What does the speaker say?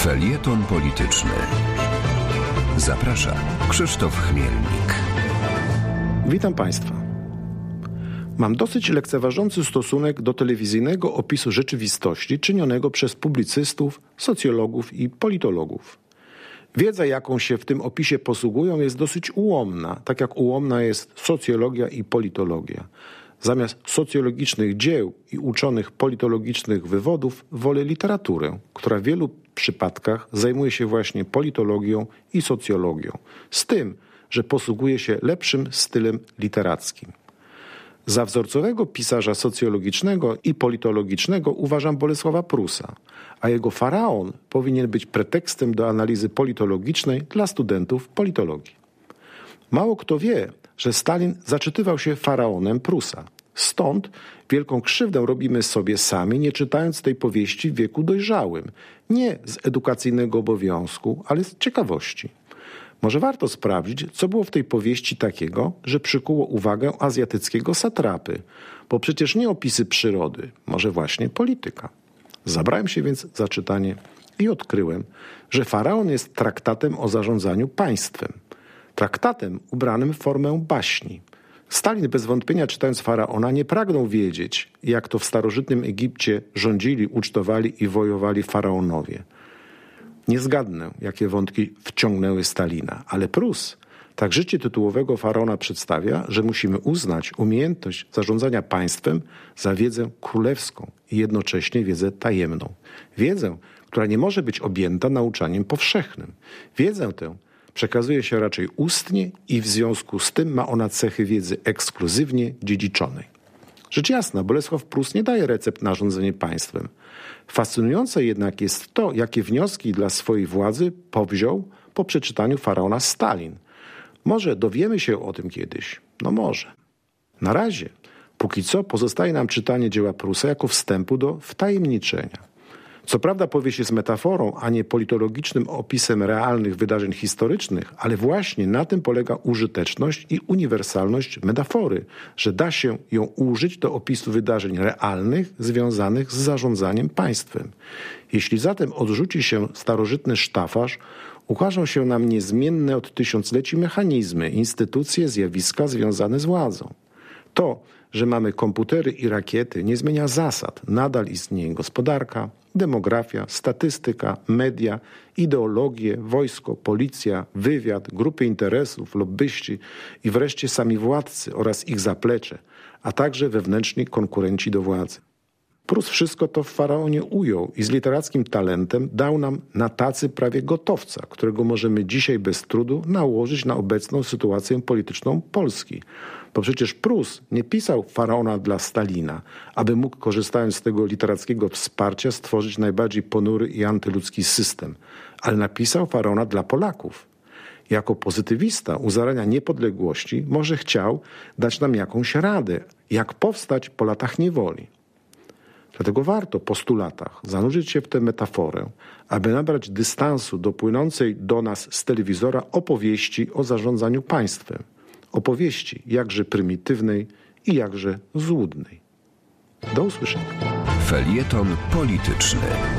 Felieton polityczny. Zaprasza Krzysztof Chmielnik. Witam Państwa. Mam dosyć lekceważący stosunek do telewizyjnego opisu rzeczywistości czynionego przez publicystów, socjologów i politologów. Wiedza, jaką się w tym opisie posługują, jest dosyć ułomna, tak jak ułomna jest socjologia i politologia. Zamiast socjologicznych dzieł i uczonych politologicznych wywodów wolę literaturę, która w wielu przypadkach zajmuje się właśnie politologią i socjologią, z tym, że posługuje się lepszym stylem literackim. Za wzorcowego pisarza socjologicznego i politologicznego uważam Bolesława Prusa, a jego Faraon powinien być pretekstem do analizy politologicznej dla studentów politologii. Mało kto wie, że Stalin zaczytywał się Faraonem Prusa. Stąd wielką krzywdę robimy sobie sami, nie czytając tej powieści w wieku dojrzałym. Nie z edukacyjnego obowiązku, ale z ciekawości. Może warto sprawdzić, co było w tej powieści takiego, że przykuło uwagę azjatyckiego satrapy, bo przecież nie opisy przyrody, może właśnie polityka. Zabrałem się więc za czytanie i odkryłem, że Faraon jest traktatem o zarządzaniu państwem. Traktatem ubranym w formę baśni. Stalin bez wątpienia, czytając Faraona, nie pragnął wiedzieć, jak to w starożytnym Egipcie rządzili, ucztowali i wojowali faraonowie. Nie zgadnę, jakie wątki wciągnęły Stalina, ale Prus tak życie tytułowego faraona przedstawia, że musimy uznać umiejętność zarządzania państwem za wiedzę królewską i jednocześnie wiedzę tajemną. Wiedzę, która nie może być objęta nauczaniem powszechnym. Wiedzę tę przekazuje się raczej ustnie i w związku z tym ma ona cechy wiedzy ekskluzywnie dziedziczonej. Rzecz jasna, Bolesław Prus nie daje recept na rządzenie państwem. Fascynujące jednak jest to, jakie wnioski dla swojej władzy powziął po przeczytaniu Faraona Stalin. Może dowiemy się o tym kiedyś. No może. Na razie, póki co, pozostaje nam czytanie dzieła Prusa jako wstępu do wtajemniczenia. Co prawda powieść jest metaforą, a nie politologicznym opisem realnych wydarzeń historycznych, ale właśnie na tym polega użyteczność i uniwersalność metafory, że da się ją użyć do opisu wydarzeń realnych związanych z zarządzaniem państwem. Jeśli zatem odrzuci się starożytny sztafaż, ukażą się nam niezmienne od tysiącleci mechanizmy, instytucje, zjawiska związane z władzą. To, że mamy komputery i rakiety, nie zmienia zasad. Nadal istnieje gospodarka, demografia, statystyka, media, ideologie, wojsko, policja, wywiad, grupy interesów, lobbyści i wreszcie sami władcy oraz ich zaplecze, a także wewnętrzni konkurenci do władzy. Prus wszystko to w Faraonie ujął i z literackim talentem dał nam na tacy prawie gotowca, którego możemy dzisiaj bez trudu nałożyć na obecną sytuację polityczną Polski. Bo przecież Prus nie pisał Faraona dla Stalina, aby mógł, korzystając z tego literackiego wsparcia, stworzyć najbardziej ponury i antyludzki system, ale napisał Faraona dla Polaków. Jako pozytywista u zarania niepodległości może chciał dać nam jakąś radę, jak powstać po latach niewoli. Dlatego warto po 100 latach zanurzyć się w tę metaforę, aby nabrać dystansu do płynącej do nas z telewizora opowieści o zarządzaniu państwem. Opowieści jakże prymitywnej i jakże złudnej. Do usłyszenia. Felieton polityczny.